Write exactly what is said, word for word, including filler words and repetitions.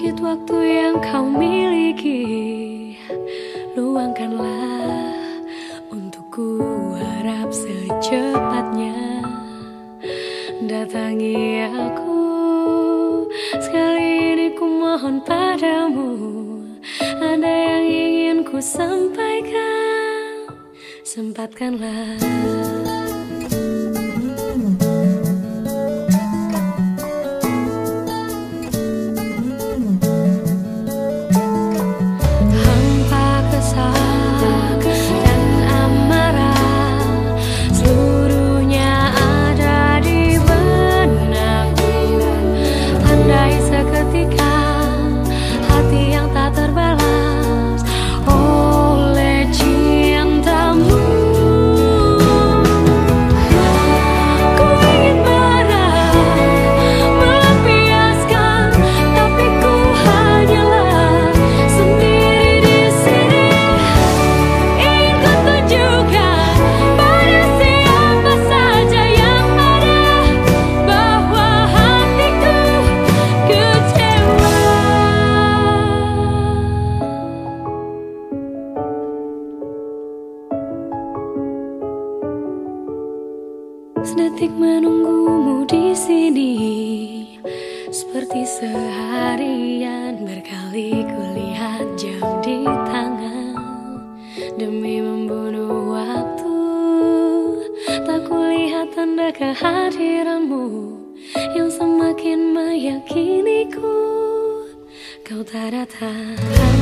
Sedikit waktu yang kau miliki, luangkanlah untukku, harap secepatnya datangi aku. Sekali ini ku mohon padamu, ada yang ingin ku sampaikan, sempatkanlah. Sedetik menunggumu di sini, seperti seharian berkali kulihat jam di tangan. Demi membunuh waktu, tak kulihat tanda kehadiranmu yang semakin meyakiniku kau tak datang.